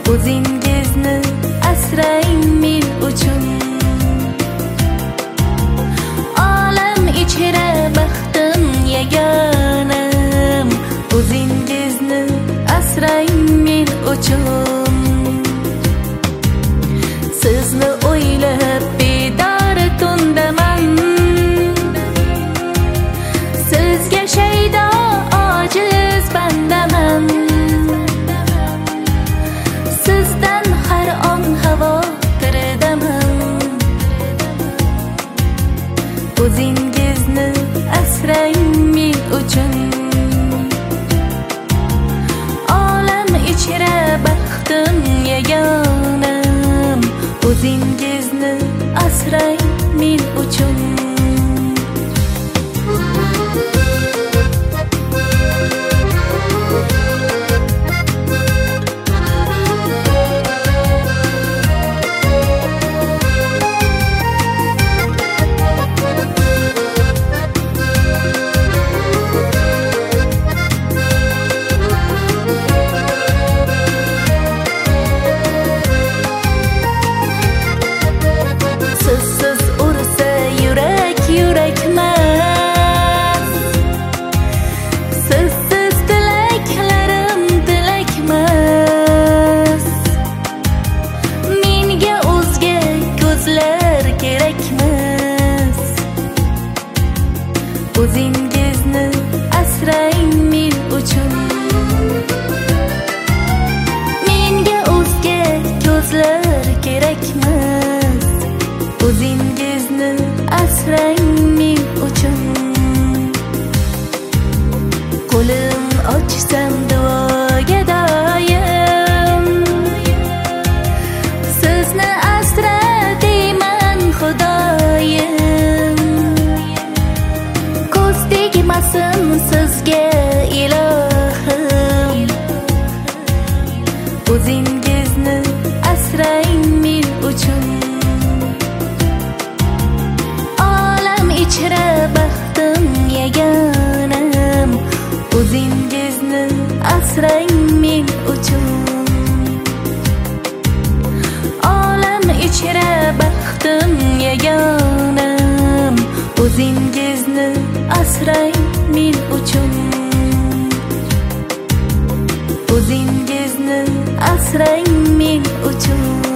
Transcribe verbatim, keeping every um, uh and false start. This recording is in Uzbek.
o'zingizni asrang men uchun. Olam ichra baxtim yagonam, o'zingizni asrang men uchun. Sizni o'ylab bedor tundaman, sizga shaydo ojiz bandaman. Sizdan har on xavotirdaman, o'zingizni asrang men uchun. Olam ichra baxtim yagonam, o'zingizni asrang men uchun. Sizsiz ursa yurak yurakmas, sizsiz tilaklarim tilakmas. Menga o'zga ko'zlar kerakmas, o'zingizni asrang men uchun. Menga o'zga ko'zlar kerakmas, o'zingizni asrang men uchun. Qo'lim ochsam duoga doim, sizni asra deyman Xudoyim. Ko'z tegmasin sizga ilohim, o'zingizni asrang men uchun. Ichra baxtim yagonam, o'zingizni asrang men uchun. Olam ichra baxtim yagonam, o'zingizni asrang men uchun. O'zingizni asrang men uchun.